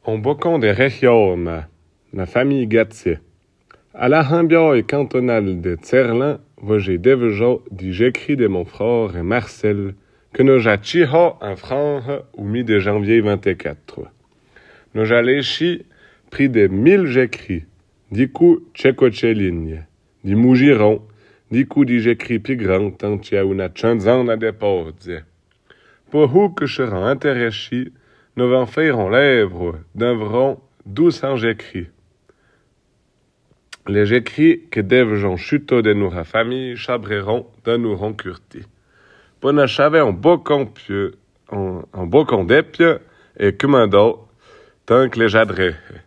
On bocon de Rechiorma, na famille Gattier. À la hambiaille cantonale de Tserlan, j'ai devejot dit j'écris de mon frère Marcel, que nous j'atchiha en France au mi de janvier 24. Nous j'alléchi pris de 1000 j'écris, du coup tchécocheligne, du mougiron, du coup dit j'écris plus grand tant qu'il y a une chanson à déposer. Pour où que je rends intéressé, nous en ferons l'œuvre d'environ 1200 écrits. Les écrits que devons chuter de notre famille chabreront de nous curti. Pour nous chaver un bocon pieux, un bocon d'épieux et commando, tant que les jadrés.